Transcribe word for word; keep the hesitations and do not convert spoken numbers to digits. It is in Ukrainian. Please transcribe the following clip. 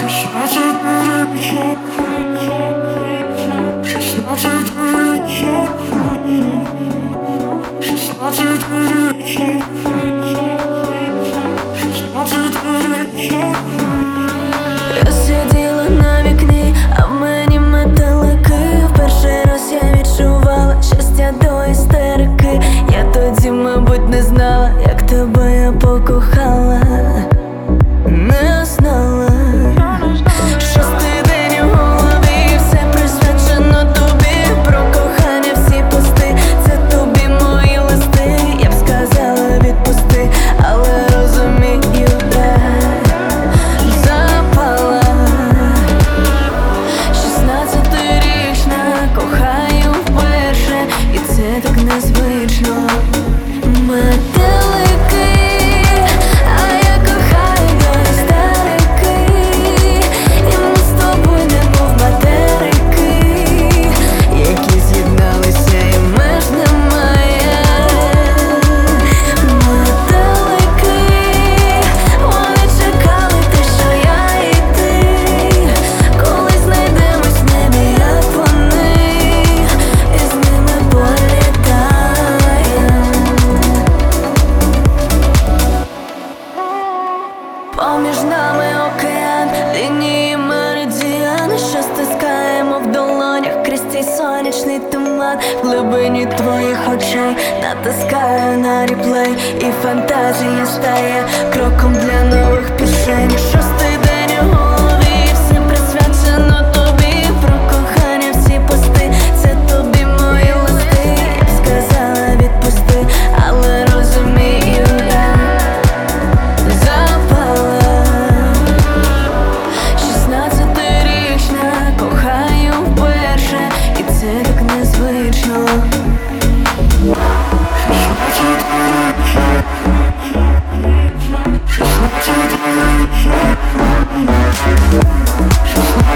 Я сиділа на вікні, а в мені метелики. В перший раз я відчувала щастя до істерики. Я тоді, мабуть, не знала, як тебе я покохала. Не знала. Шостий день у голові, все присвячено тобі. Про кохання всі пости, це тобі мої листи. Я б сказала відпусти, але розумію, так запала. Шістнадцятирічна, кохаю вперше, і це так незвично. Метелики, а я кохаю до істерики. І ми з тобою немов материки, які з'єдналися і меж немає. Метелики, вони чекали те, що я і ти. Коли знайдемось в небі, як вони, і з ними політаємо. Поміж нами океан, лінії меридіани, що стискаємо в долонях крізь цей сонячний туман. В глибині твоїх очей натискаю на реплей, і фантазія стає кроком для нових пісень. Шостий день у голові, все присвячено тобі. Про кохання всі пости, це тобі мої листи. Я б сказала відпусти, але розумію, я запала. Шістнадцятирічна, кохаю вперше, і це так незвично. Шістнадцятирічна,